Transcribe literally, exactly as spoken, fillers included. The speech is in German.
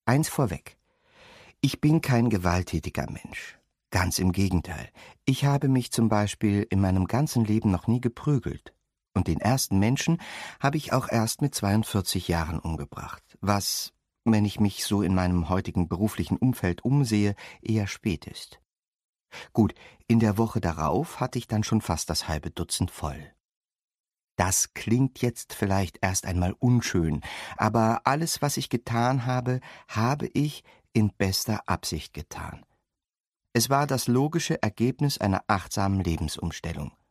Eins vorweg. Ich bin kein gewalttätiger Mensch. Ganz im Gegenteil. Ich habe mich zum Beispiel in meinem ganzen Leben noch nie geprügelt. Und den ersten Menschen habe ich auch erst mit zweiundvierzig Jahren umgebracht, was, wenn ich mich so in meinem heutigen beruflichen Umfeld umsehe, eher spät ist. Gut, in der Woche darauf hatte ich dann schon fast das halbe Dutzend voll. Das klingt jetzt vielleicht erst einmal unschön, aber alles, was ich getan habe, habe ich in bester Absicht getan. Es war das logische Ergebnis einer achtsamen Lebensumstellung.